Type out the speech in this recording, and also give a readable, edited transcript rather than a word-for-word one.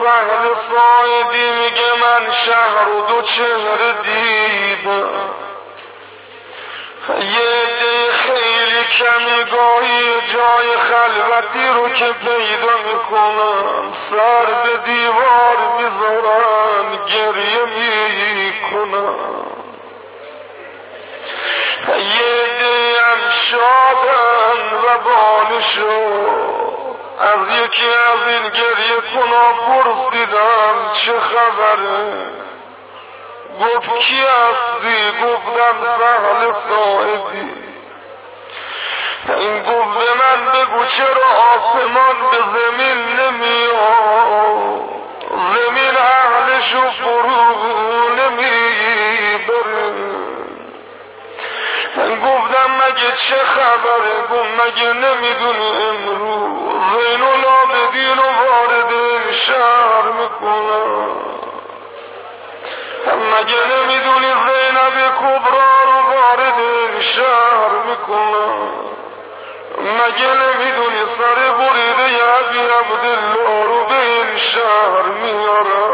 سهل ساعدی میگه من شهر و دو چهره دیدم، یه عده خیلی کمی گاهی جای خلوتی رو که پیدا میکنن سر به دیوار میذارن گریه میکنن، یه عده هم شادن و بالشو از یکی از این گریه کنا پرسیدم چه خبره، گفت کی هستی؟ گفتم سهل ساعدی. این گفت به من بگو چرا آسمان به زمین نمیاد، زمین اهلشو فرو نمیبره. گفتم مگه چه خبره؟ گفت مگه نمیدونی امروز زین العابدین رو وارد شهر میکنن، مگه نمیدونی زینب کبرا رو وارد شهر میکنن، مگه نمیدونی سر بریده ابی عبدالله رو به این شهر میارن.